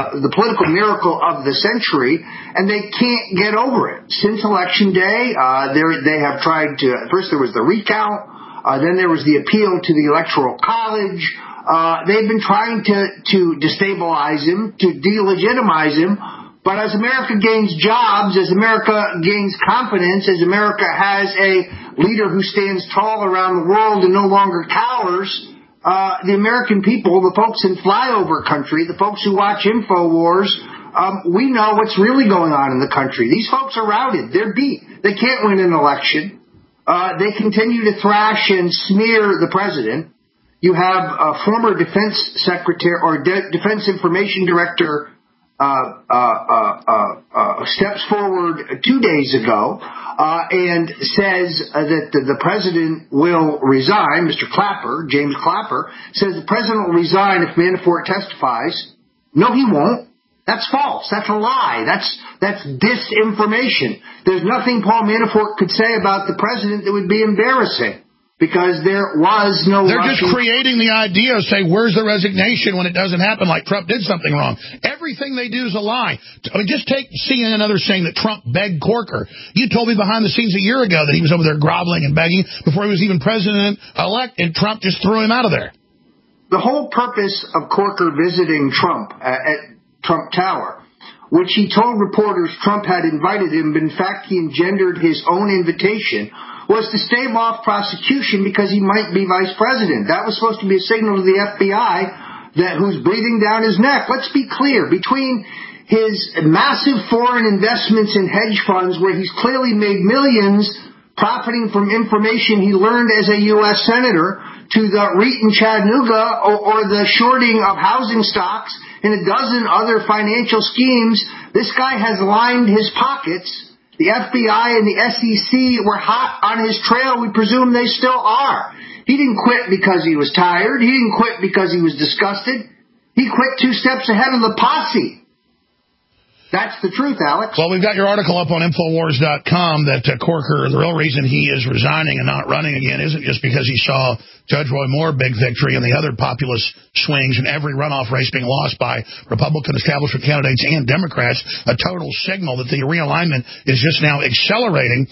S9: miracle of the century, and they can't get over it. Since Election Day, they have tried to. First, there was the recount. Then there was the appeal to the Electoral College. They've been trying to destabilize him, to delegitimize him. But as America gains jobs, as America gains confidence, as America has a leader who stands tall around the world and no longer cowers, the American people, the folks in flyover country, the folks who watch InfoWars, we know what's really going on in the country. These folks are routed. They're beat. They can't win an election. They continue to thrash and smear the president. You have a former defense secretary or defense information director steps forward 2 days ago and says that the president will resign. Mr. Clapper, James Clapper, says the president will resign if Manafort testifies. No, he won't. That's false. That's a lie. That's disinformation. There's nothing Paul Manafort could say about the president that would be embarrassing, because there was no
S4: They're
S9: Russian...
S4: just creating the idea of, say, where's the resignation when it doesn't happen, like Trump did something wrong. Everything they do is a lie. I mean, just take CNN and others saying that Trump begged Corker. You told me behind the scenes a year ago that he was over there groveling and begging before he was even president-elect, and Trump just threw him out of there.
S9: The whole purpose of Corker visiting Trump at Trump Tower, which he told reporters Trump had invited him, but in fact he engendered his own invitation, was to stave off prosecution because he might be vice president. That was supposed to be a signal to the FBI that who's breathing down his neck. Let's be clear. Between his massive foreign investments in hedge funds, where he's clearly made millions profiting from information he learned as a U.S. senator, to the REIT in Chattanooga or the shorting of housing stocks and a dozen other financial schemes, this guy has lined his pockets. The FBI and the SEC were hot on his trail. We presume they still are. He didn't quit because he was tired. He didn't quit because he was disgusted. He quit 2 steps ahead of the posse. That's the truth, Alex.
S4: Well, we've got your article up on Infowars.com that Corker, the real reason he is resigning and not running again isn't just because he saw Judge Roy Moore big victory and the other populist swings in every runoff race being lost by Republican establishment candidates and Democrats, a total signal that the realignment is just now accelerating.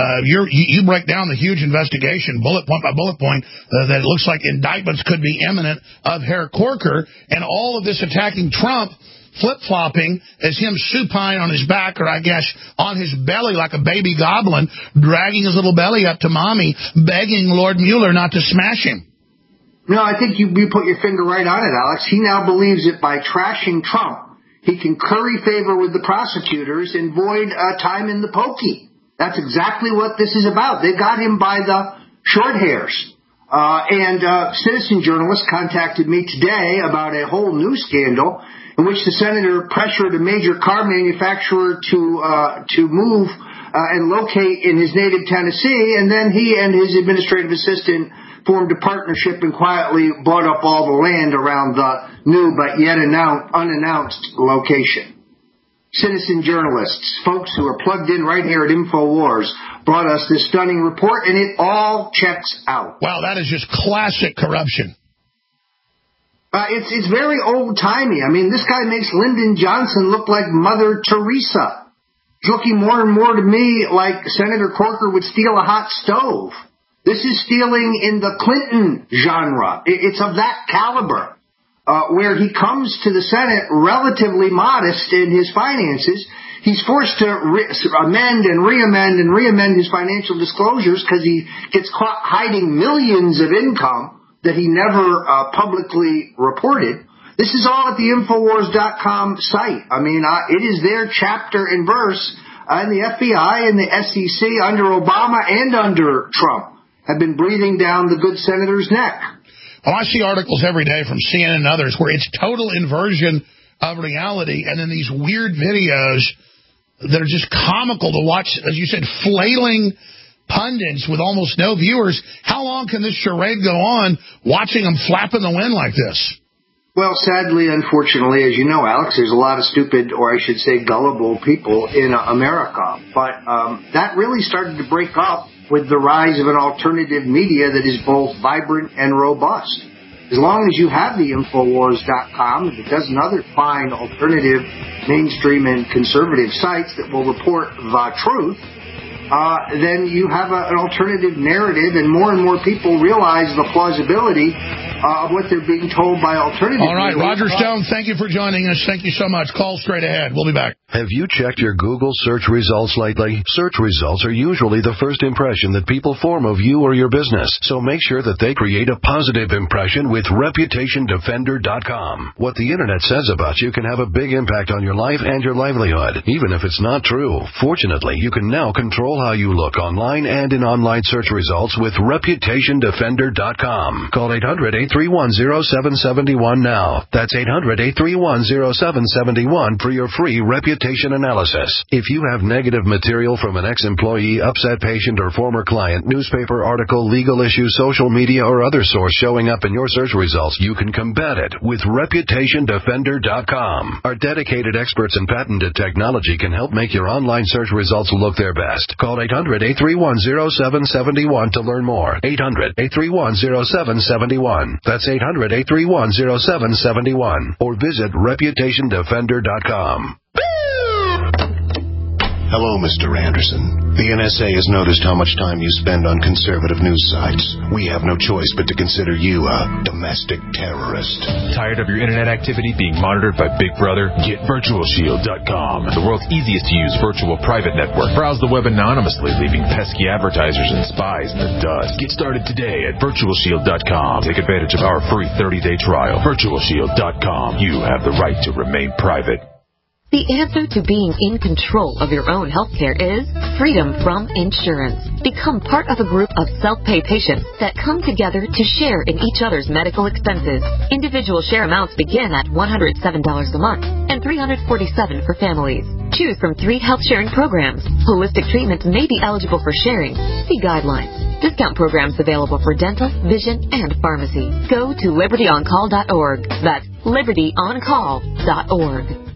S4: You break down the huge investigation, bullet point by bullet point, that it looks like indictments could be imminent of Herr Corker, and all of this attacking Trump, flip-flopping as him supine on his back, or I guess on his belly like a baby goblin, dragging his little belly up to mommy, begging Lord Mueller not to smash him.
S9: No, I think you put your finger right on it, Alex. He now believes that by trashing Trump, he can curry favor with the prosecutors and void time in the pokey. That's exactly what this is about. They got him by the short hairs. And citizen journalists contacted me today about a whole new scandal in which the senator pressured a major car manufacturer to move and locate in his native Tennessee, and then he and his administrative assistant formed a partnership and quietly bought up all the land around the new but yet unannounced location. Citizen journalists, folks who are plugged in right here at InfoWars, brought us this stunning report, and it all checks out.
S4: Wow, that is just classic corruption.
S9: It's very old-timey. I mean, this guy makes Lyndon Johnson look like Mother Teresa. It's looking more and more to me like Senator Corker would steal a hot stove. This is stealing in the Clinton genre. It's of that caliber, where he comes to the Senate relatively modest in his finances. He's forced to amend and re-amend his financial disclosures because he gets caught hiding millions of income that he never publicly reported. This is all at the Infowars.com site. I mean, it is there chapter and verse. And the FBI and the SEC under Obama and under Trump have been breathing down the good senator's neck.
S4: Well, I see articles every day from CNN and others where it's total inversion of reality, and then these weird videos that are just comical to watch, as you said, flailing pundits with almost no viewers. How long can this charade go on, watching them flap in the wind like this?
S9: Well, sadly, unfortunately, as you know, Alex, there's a lot of stupid, or I should say gullible people in America. But that really started to break up with the rise of an alternative media that is both vibrant and robust. As long as you have the Infowars.com and a dozen other fine alternative, mainstream, and conservative sites that will report the truth, then you have an alternative narrative, and more people realize the plausibility of what they're being told by alternative.
S4: All right, Roger Stone, thank you for joining us. Thank you so much. Call straight ahead. We'll be back.
S8: Have you checked your Google search results lately? Search results are usually the first impression that people form of you or your business, so make sure that they create a positive impression with ReputationDefender.com. What the Internet says about you can have a big impact on your life and your livelihood, even if it's not true. Fortunately, you can now control how you look online and in online search results with ReputationDefender.com. Call 800-831-0771 now. That's 800-831-0771 for your free reputation reputation analysis. If you have negative material from an ex-employee, upset patient, or former client, newspaper article, legal issue, social media, or other source showing up in your search results, you can combat it with ReputationDefender.com. Our dedicated experts in patented technology can help make your online search results look their best. Call 800-831-0771 to learn more. 800-831-0771. That's 800-831-0771. Or visit ReputationDefender.com.
S10: Hello, Mr. Anderson. The NSA has noticed how much time you spend on conservative news sites. We have no choice but to consider you a domestic terrorist.
S11: Tired of your internet activity being monitored by Big Brother? Get VirtualShield.com, the world's easiest to use virtual private network. Browse the web anonymously, leaving pesky advertisers and spies in the dust. Get started today at VirtualShield.com. Take advantage of our free 30-day trial. VirtualShield.com. You have the right to remain private.
S12: The answer to being in control of your own healthcare is freedom from insurance. Become part of a group of self-pay patients that come together to share in each other's medical expenses. Individual share amounts begin at $107 a month and $347 for families. Choose from 3 health-sharing programs. Holistic treatment may be eligible for sharing. See guidelines. Discount programs available for dental, vision, and pharmacy. Go to LibertyOnCall.org. That's LibertyOnCall.org.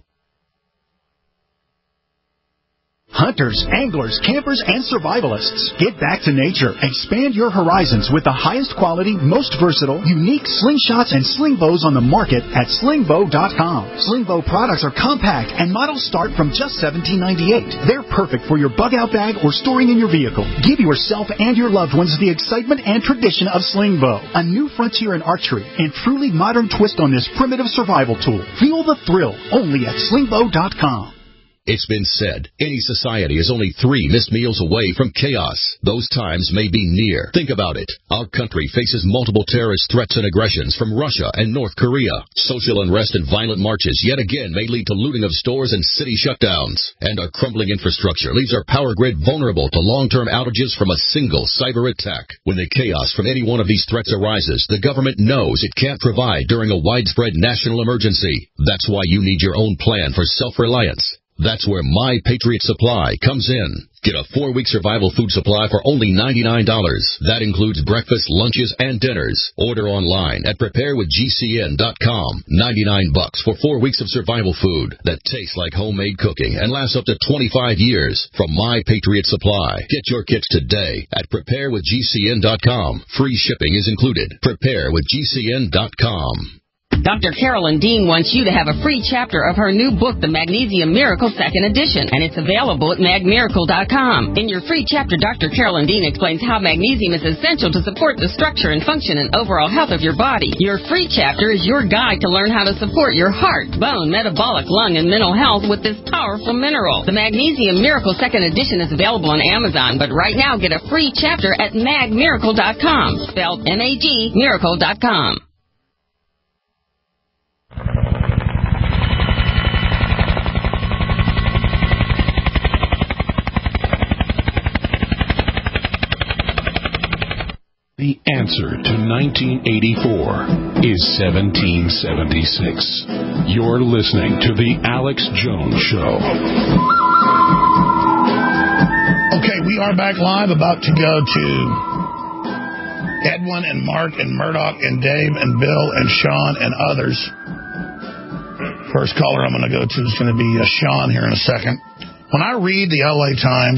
S24: Hunters, anglers, campers, and survivalists. Get back to nature. Expand your horizons with the highest quality, most versatile, unique slingshots and sling bows on the market at slingbow.com. Slingbow products are compact and models start from just $17.98. They're perfect for your bug-out bag or storing in your vehicle. Give yourself and your loved ones the excitement and tradition of Slingbow, a new frontier in archery and truly modern twist on this primitive survival tool. Feel the thrill only at slingbow.com.
S13: It's been said, any society is only 3 missed meals away from chaos. Those times may be near. Think about it. Our country faces multiple terrorist threats and aggressions from Russia and North Korea. Social unrest and violent marches yet again may lead to looting of stores and city shutdowns. And our crumbling infrastructure leaves our power grid vulnerable to long-term outages from a single cyber attack. When the chaos from any one of these threats arises, the government knows it can't provide during a widespread national emergency. That's why you need your own plan for self-reliance. That's where My Patriot Supply comes in. Get a 4-week survival food supply for only $99. That includes breakfast, lunches, and dinners. Order online at preparewithgcn.com. $99 for 4 weeks of survival food that tastes like homemade cooking and lasts up to 25 years from My Patriot Supply. Get your kits today at preparewithgcn.com. Free shipping is included. Preparewithgcn.com.
S14: Dr. Carolyn Dean wants you to have a free chapter of her new book, The Magnesium Miracle 2nd Edition, and it's available at magmiracle.com. In your free chapter, Dr. Carolyn Dean explains how magnesium is essential to support the structure and function and overall health of your body. Your free chapter is your guide to learn how to support your heart, bone, metabolic, lung, and mental health with this powerful mineral. The Magnesium Miracle 2nd Edition is available on Amazon, but right now get a free chapter at magmiracle.com, spelled M-A-G, miracle.com.
S2: The answer to 1984 is 1776. You're listening to The Alex Jones Show.
S4: Okay, we are back live, about to go to Edwin and Mark and Murdoch and Dave and Bill and Sean and others. First caller I'm going to go to is going to be Sean here in a second. When I read the LA Times,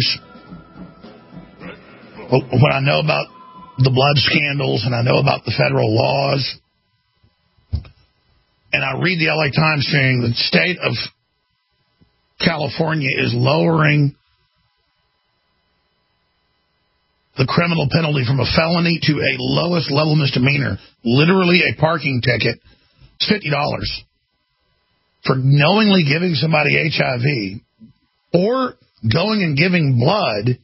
S4: what I know about the blood scandals and I know about the federal laws, and I read the LA Times saying the state of California is lowering the criminal penalty from a felony to a lowest level misdemeanor, literally a parking ticket, it's $50 for knowingly giving somebody HIV or going and giving blood.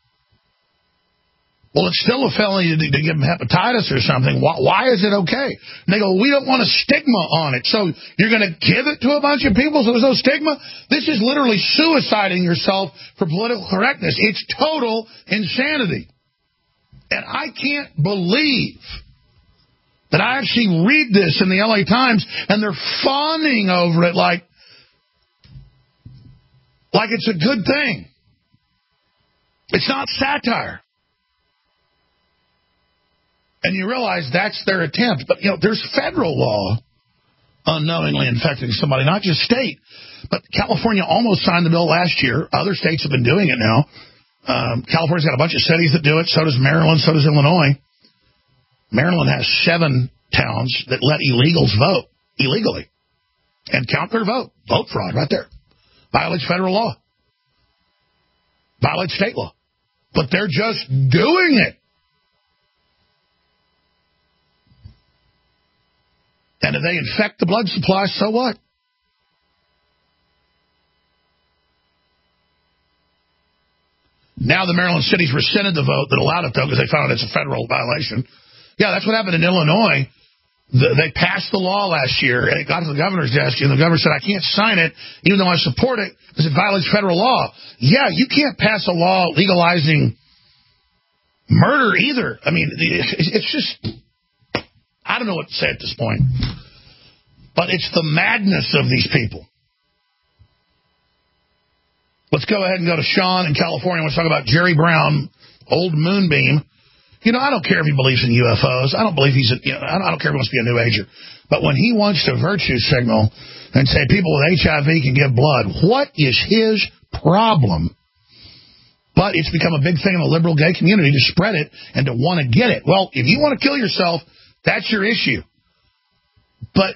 S4: Well, it's still a felony to give them hepatitis or something. Why is it okay? And they go, we don't want a stigma on it. So you're going to give it to a bunch of people so there's no stigma? This is literally suiciding yourself for political correctness. It's total insanity. And I can't believe that I actually read this in the LA Times and they're fawning over it like, like it's a good thing. It's not satire. And you realize that's their attempt. But, there's federal law unknowingly infecting somebody, not just state. But California almost signed the bill last year. Other states have been doing it now. California's got a bunch of cities that do it. So does Maryland. So does Illinois. Maryland has 7 towns that let illegals vote illegally and count their vote. Vote fraud right there. Violates federal law. Violates state law. But they're just doing it. And if they infect the blood supply, so what? Now the Maryland cities rescinded the vote that allowed it, though, because they found it's a federal violation. Yeah, that's what happened in Illinois. They passed the law last year, and it got to the governor's desk, and the governor said, I can't sign it, even though I support it, because it violates federal law. Yeah, you can't pass a law legalizing murder either. I mean, it's just... I don't know what to say at this point. But it's the madness of these people. Let's go ahead and go to Sean in California. Let's talk about Jerry Brown, old moonbeam. I don't care if he believes in UFOs. I don't believe I don't care if he wants to be a New Ager. But when he wants to virtue signal and say people with HIV can give blood, what is his problem? But it's become a big thing in the liberal gay community to spread it and to want to get it. Well, if you want to kill yourself, that's your issue. But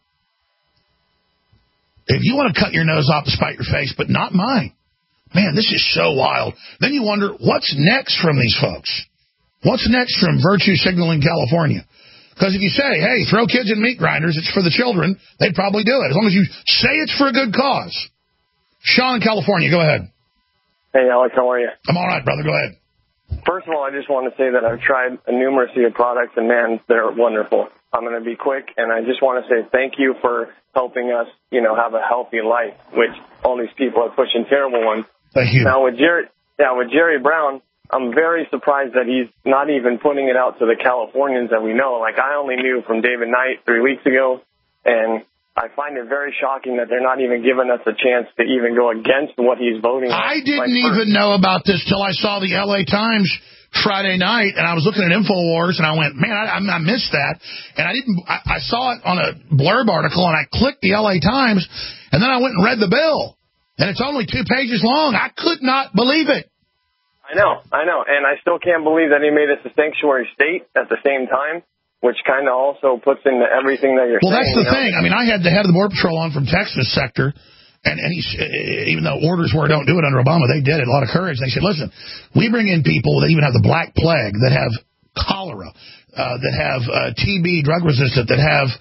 S4: if you want to cut your nose off to spite your face, but not mine, man, this is so wild. Then you wonder, what's next from these folks? What's next from virtue signaling California? Because if you say, hey, throw kids in meat grinders, it's for the children, they'd probably do it, as long as you say it's for a good cause. Sean in California, go ahead.
S15: Hey, Alex, how are you?
S4: I'm all right, brother. Go ahead.
S15: First of all, I just want to say that I've tried a numerous of products, and, man, they're wonderful. I'm going to be quick, and I just want to say thank you for helping us, have a healthy life, which all these people are pushing terrible ones.
S4: Thank you.
S15: Now, with Jerry Brown, I'm very surprised that he's not even putting it out to the Californians that we know. Like, I only knew from David Knight 3 weeks ago, and I find it very shocking that they're not even giving us a chance to even go against what he's voting on.
S4: I didn't even know about this till I saw the L.A. Times Friday night, and I was looking at InfoWars, and I went, man, I missed that. And I saw it on a blurb article, and I clicked the L.A. Times, and then I went and read the bill. And it's only 2 pages long. I could not believe it.
S15: I know. And I still can't believe that he made us a sanctuary state at the same time, which kind of also puts into everything that you're saying.
S4: Well, that's the thing. I mean, I had the head of the Border Patrol on from Texas sector, and he's, even though orders were don't do it under Obama, they did it. A lot of courage. They said, listen, we bring in people that even have the Black Plague, that have cholera, that have TB, drug resistant, that have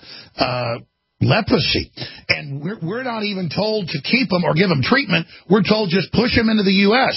S4: leprosy. And we're not even told to keep them or give them treatment. We're told just push them into the U.S.,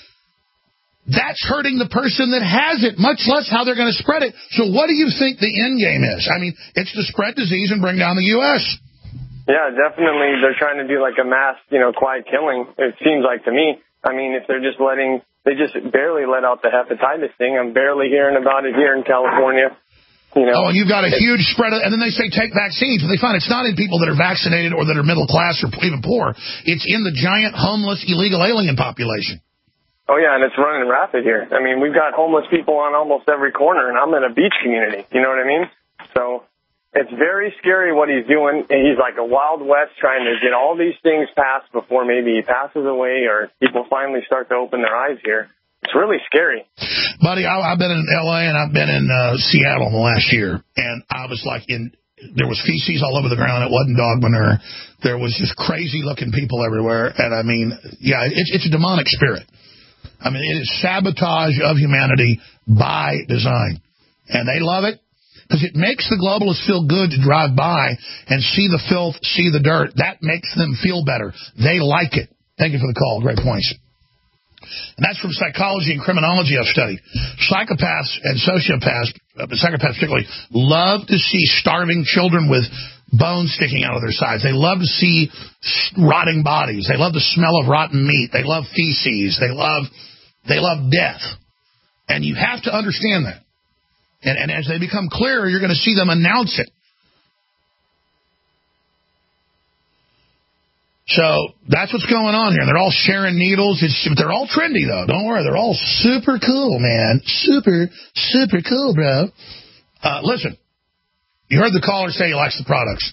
S4: That's hurting the person that has it, much less how they're going to spread it. So what do you think the end game is? I mean, it's to spread disease and bring down the U.S.
S15: Yeah, definitely. They're trying to do like a mass, quiet killing, it seems like to me. I mean, if they're just they just barely let out the hepatitis thing. I'm barely hearing about it here in California.
S4: Oh, and you've got a huge spread of, and then they say take vaccines, but they find it's not in people that are vaccinated or that are middle class or even poor. It's in the giant homeless illegal alien population.
S15: Oh, yeah, and it's running rapid here. I mean, we've got homeless people on almost every corner, and I'm in a beach community. You know what I mean? So it's very scary what he's doing. He's like a Wild West trying to get all these things passed before maybe he passes away or people finally start to open their eyes here. It's really scary.
S4: Buddy, I've been in L.A. and I've been in Seattle in the last year, and I was like there was feces all over the ground. It wasn't dog manure. There was just crazy-looking people everywhere, and I mean, yeah, it's a demonic spirit. I mean, it is sabotage of humanity by design. And they love it because it makes the globalists feel good to drive by and see the filth, see the dirt. That makes them feel better. They like it. Thank you for the call. Great points. And that's from psychology and criminology I've studied. Psychopaths and sociopaths, psychopaths particularly, love to see starving children with bones sticking out of their sides. They love to see rotting bodies. They love the smell of rotten meat. They love feces. They love death. And you have to understand that. And as they become clearer, you're going to see them announce it. So that's what's going on here. They're all sharing needles. They're all trendy, though. Don't worry. They're all super cool, man. Super, super cool, bro. Listen, you heard the caller say he likes the products.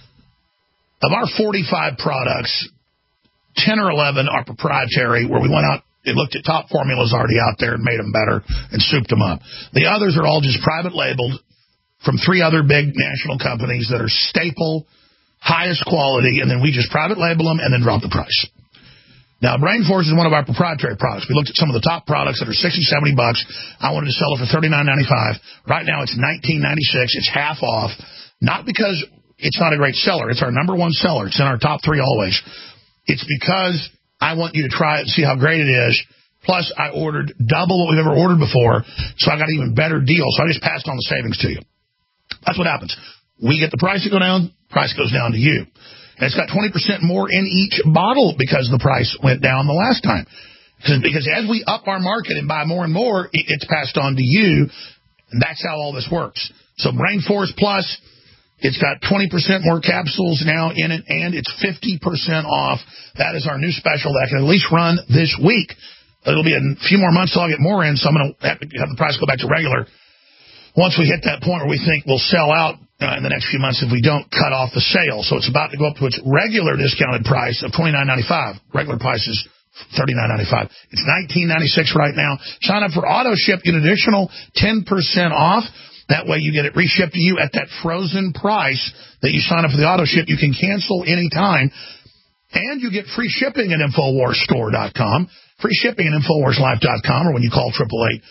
S4: Of our 45 products, 10 or 11 are proprietary, where we went out and looked at top formulas already out there and made them better and souped them up. The others are all just private labeled from 3 other big national companies that are staple, highest quality, and then we just private label them and then drop the price. Now, Brain Force is one of our proprietary products. We looked at some of the top products that are $60, $70. I wanted to sell it for $39.95. Right now, it's $19.96. It's half off. Not because it's not a great seller. It's our number one seller. It's in our top 3 always. It's because I want you to try it and see how great it is. Plus, I ordered double what we've ever ordered before, so I got an even better deal. So I just passed on the savings to you. That's what happens. We get the price to go down, price goes down to you. And it's got 20% more in each bottle because the price went down the last time. Because as we up our market and buy more and more, it's passed on to you, and that's how all this works. So Brain Force Plus, it's got 20% more capsules now in it, and it's 50% off. That is our new special that can at least run this week. It'll be a few more months till I get more in, so I'm going to have the price go back to regular. Once we hit that point where we think we'll sell out in the next few months if we don't cut off the sale. So it's about to go up to its regular discounted price of $29.95. Regular price is $39.95. It's $19.96 right now. Sign up for auto ship, get an additional 10% off. That way you get it reshipped to you at that frozen price that you sign up for the auto ship. You can cancel anytime. And you get free shipping at InfoWarsStore.com. Free shipping at InfoWarsLife.com or when you call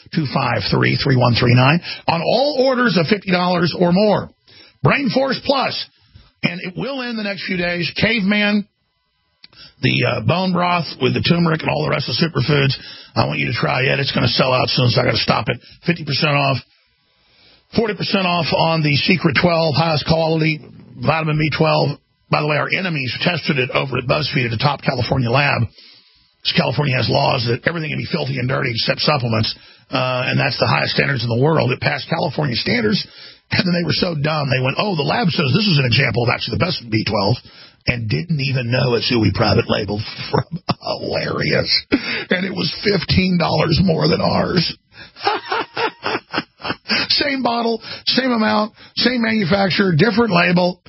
S4: 888-253-3139 on all orders of $50 or more. Brain Force Plus. And it will end the next few days. Caveman, the bone broth with the turmeric and all the rest of the superfoods. I want you to try it. It's going to sell out soon, so I got to stop it. 50% off. 40% off on the Secret 12, highest quality vitamin B12. By the way, our enemies tested it over at BuzzFeed at the top California lab. California has laws that everything can be filthy and dirty except supplements, and that's the highest standards in the world. It passed California standards, and then they were so dumb, they went, the lab says this is an example of actually the best B12, and didn't even know it's who we private labeled from. Hilarious. And it was $15 more than ours. Same bottle, same amount, same manufacturer, different label.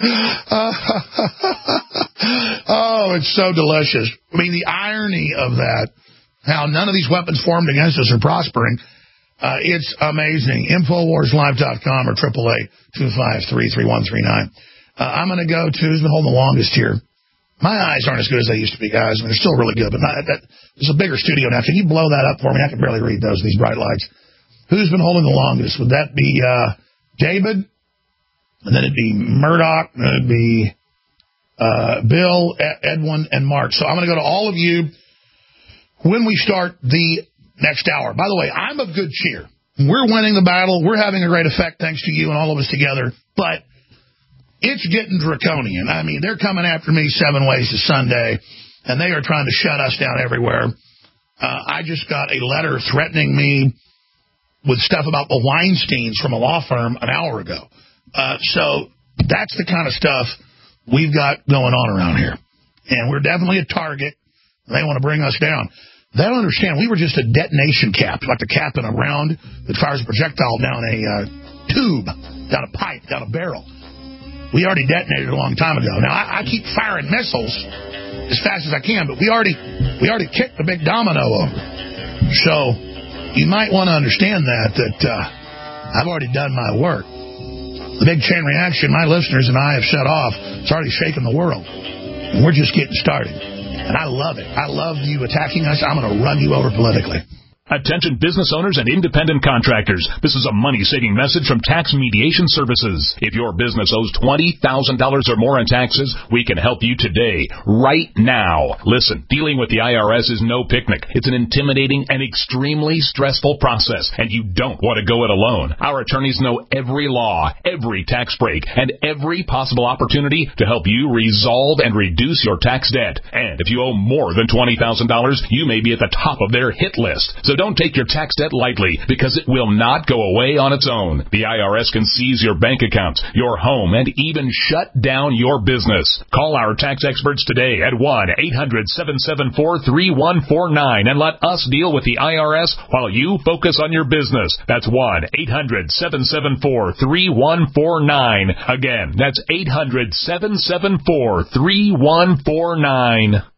S4: Oh, it's so delicious. I mean, the irony of that, how none of these weapons formed against us are prospering, it's amazing. InfoWarsLive.com or 888-253-3139. I'm going to go to who's been holding the longest here. My eyes aren't as good as they used to be, guys. I mean, they're still really good, but there's a bigger studio now. Can you blow that up for me? I can barely read these bright lights. Who's been holding the longest? Would that be David? And then it'd be Murdoch. And then it'd be Bill, Edwin, and Mark. So I'm going to go to all of you when we start the next hour. By the way, I'm of good cheer. We're winning the battle. We're having a great effect thanks to you and all of us together. But it's getting draconian. I mean, they're coming after me 7 ways to Sunday, and they are trying to shut us down everywhere. I just got a letter threatening me with stuff about the Weinsteins from a law firm an hour ago. So that's the kind of stuff we've got going on around here. And we're definitely a target. They want to bring us down. They don't understand. We were just a detonation cap, like the cap in a round that fires a projectile down a tube, down a pipe, down a barrel. We already detonated a long time ago. Now, I keep firing missiles as fast as I can, but we already kicked the big domino over. So you might want to understand that I've already done my work. The big chain reaction my listeners and I have set off, it's already shaken the world. And we're just getting started. And I love it. I love you attacking us. I'm going to run you over politically.
S16: Attention business owners and independent contractors. This is a money-saving message from Tax Mediation Services. If your business owes $20,000 or more in taxes, we can help you today, right now. Listen, dealing with the IRS is no picnic. It's an intimidating and extremely stressful process, and you don't want to go it alone. Our attorneys know every law, every tax break, and every possible opportunity to help you resolve and reduce your tax debt. And if you owe more than $20,000, you may be at the top of their hit list. So don't take your tax debt lightly, because it will not go away on its own. The IRS can seize your bank accounts, your home, and even shut down your business. Call our tax experts today at 1-800-774-3149 and let us deal with the IRS while you focus on your business. That's 1-800-774-3149. Again, that's 800-774-3149.